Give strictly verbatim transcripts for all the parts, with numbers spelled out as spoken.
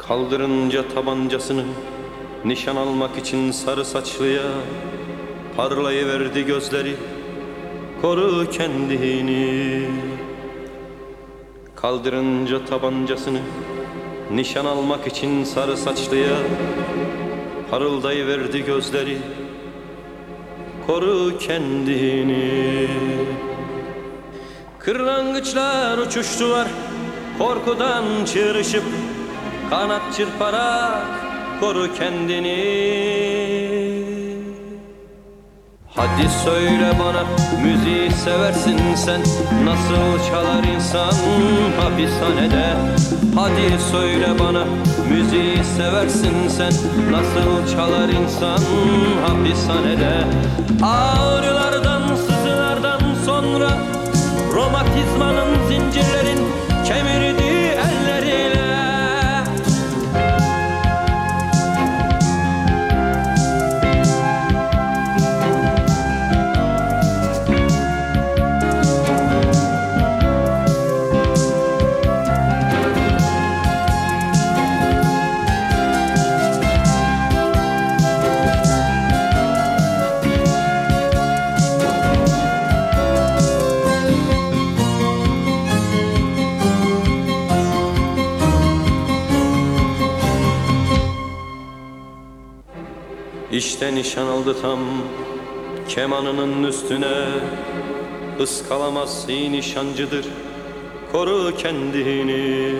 Kaldırınca tabancasını nişan almak için sarı saçlıya, parlayıverdi gözleri, koru kendini. Kaldırınca tabancasını nişan almak için sarı saçlıya, parıldayıverdi gözleri, koru kendini. Kırlangıçlar uçuştular korkudan çığrışıp, kanat çırparak koru kendini. Hadi söyle bana, müziği seversin sen, nasıl çalar insan hapishanede? Hadi söyle bana, müziği seversin sen, nasıl çalar insan hapishanede? Ağrılardan, sızılardan sonra romatizmanın zincirlerin kemirdiği elleriyle İşte nişan aldı tam kemanının üstüne, ıskalamaz iyi nişancıdır, koru kendini.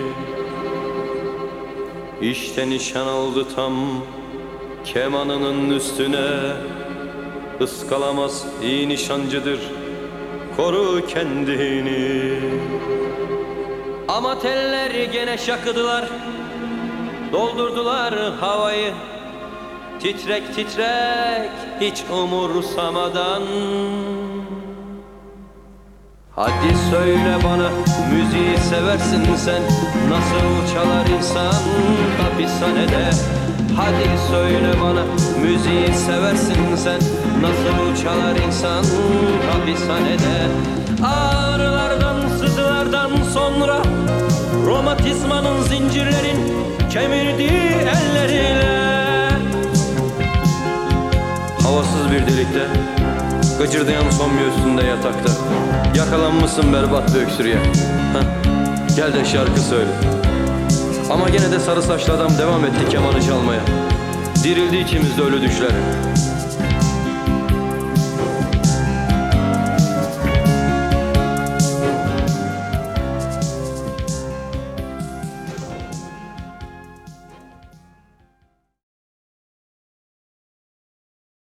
İşte nişan aldı tam kemanının üstüne, ıskalamaz iyi nişancıdır, koru kendini. Ama telleri gene şakıdılar, doldurdular havayı, titrek titrek hiç umursamadan. Hadi söyle bana, müziği seversin sen, nasıl çalar insan hapishanede? Hadi söyle bana, müziği seversin sen, nasıl çalar insan hapishanede? Ağrılardan, sızılardan sonra romatizmanın zincirlerin kemirdiği elleriyle havasız bir delikte, gıcırdayan somya üstünde yatakta, yakalanmışsın berbat bir öksürüğe. Heh, gel de şarkı söyle. Ama gene de sarı saçlı adam devam etti kemanı çalmaya. Dirildi içimizde ölü düşler.